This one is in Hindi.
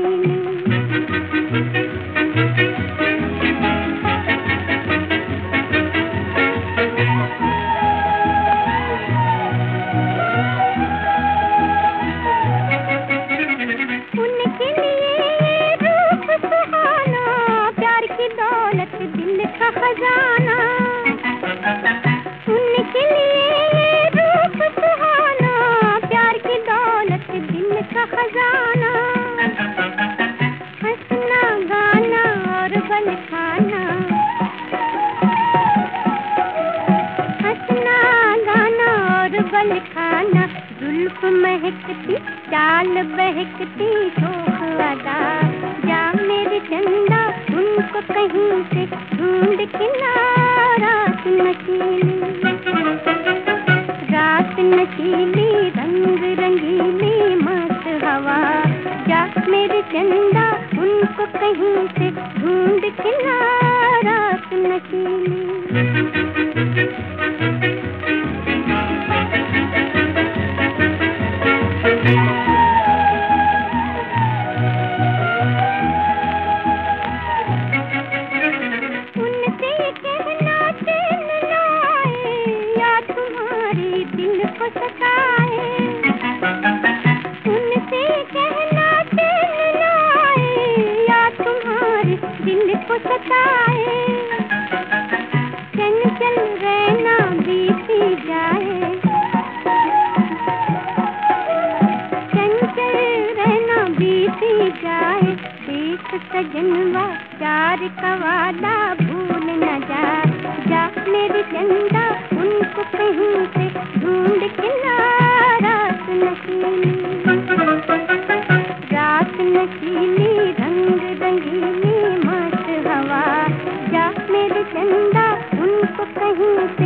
नशीली। उनके लिए रूप सुहाना, प्यार की दौलत दिल का खजाना। उनके लिए रूप सुहाना, प्यार की दौलत दिल का खजाना। हंसना गाना और बल खाना, हंसना गाना और बल खाना। जुल्फ महकती चाल बहकती शोख अदा, जा मेरे चंदा उनको कहीं से ढूंढ के ला। रात नशीली, रात नशीली, रंग रंगीली मस्त हवा, जा मेरे चंदा उनको कहीं से ढूंढ के ला। रात नशीली। उनसे कहना चैन लाए, या तुम्हारी दिल को सताए। उनसे कहना चैन लाए, या तुम्हारी दिल को सताए। चंचल रहना बीती जाए, चंचल रहना बीती जाए। एक सजनवा प्यार का वादा भूल न जा, जा मेरी चंदा उनको कहीं से ढूंढ के ला। रात नशीली, रात नशीली, रंग रंगीली मस्त हवा, जा मेरी चंदा उनको कहीं से